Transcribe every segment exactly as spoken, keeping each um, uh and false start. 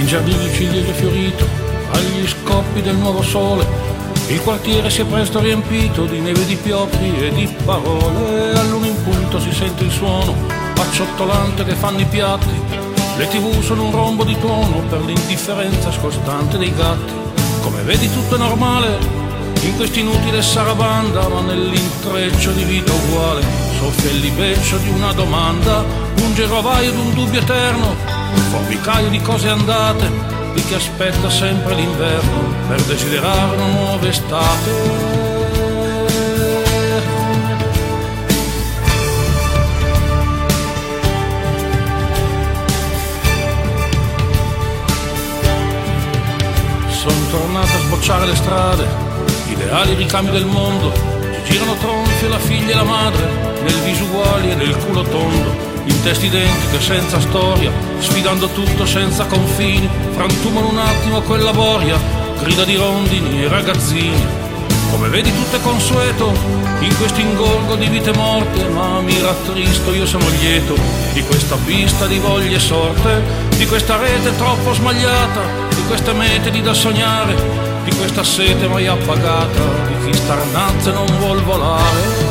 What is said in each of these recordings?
giardino il ciliegio fiorito, agli scoppi del nuovo sole, il quartiere si è presto riempito di neve, di pioppi e di parole. All'uno in punto si sente il suono acciottolante che fanno i piatti, le tv sono un rombo di tuono per l'indifferenza scostante dei gatti. Come vedi tutto è normale in quest'inutile sarabanda, ma nell'intreccio di vita uguale soffia il libeccio di una domanda, un girovaio d'un dubbio eterno, un formicaio di cose andate, di chi aspetta sempre l'inverno per desiderare una nuova estate. Sono tornato a sbocciare le strade, ideali ricami del mondo, ci girano tronfie la figlia e la madre, nel viso uguali e nel culo tondo, in teste identiche senza storia, sfidando tutto senza confini, frantumano un attimo quella boria, grida di rondini e ragazzini. Come vedi tutto è consueto in questo ingorgo di vite morte, ma mi rattristo, io sono lieto di questa pista di voglie sorte, di questa rete troppo smagliata, di queste mete di da sognare, di questa sete mai appagata, di chi starnazza e non vuol volare.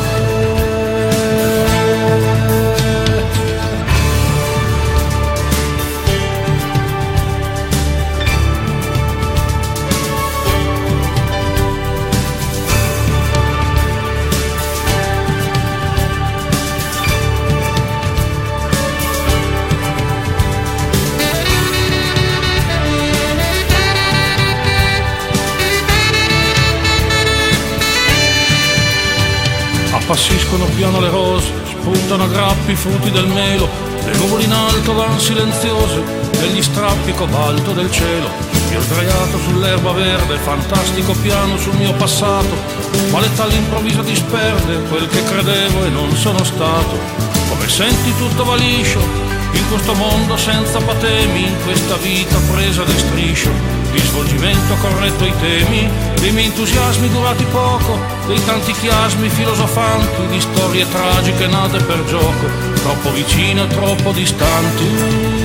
Appassiscono piano le rose, spuntano a grappi i frutti del melo, le nuvole in alto van silenziose negli strappi cobalto del cielo. Io sdraiato sull'erba verde, fantastico piano sul mio passato, ma l'età all'improvviso disperde quel che credevo e non sono stato. Come senti tutto va liscio in questo mondo senza patemi, in questa vita presa di striscio, di svolgimento corretto ai temi, dei miei entusiasmi durati poco, dei tanti chiasmi filosofanti, di storie tragiche nate per gioco, troppo vicine e troppo distanti.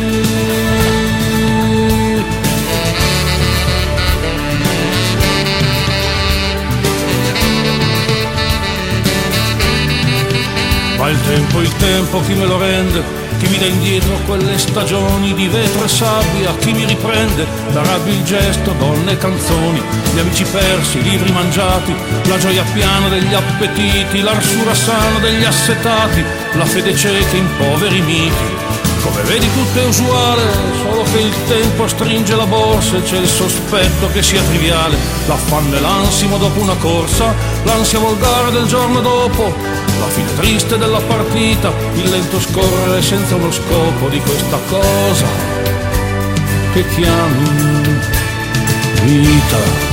Ma il tempo, il tempo, chi me lo rende? Chi mi dà indietro quelle stagioni di vetro e sabbia? Chi mi riprende la rabbia, il gesto, donne e canzoni, gli amici persi, i libri mangiati, la gioia piana degli appetiti, l'arsura sana degli assetati, la fede cieca in poveri miti. Come vedi tutto è usuale, solo che il tempo stringe la borsa e c'è il sospetto che sia triviale, l'affanno e l'ansimo dopo una corsa, l'ansia volgare del giorno dopo, la fine triste della partita, il lento scorrere senza uno scopo di questa cosa che chiami vita.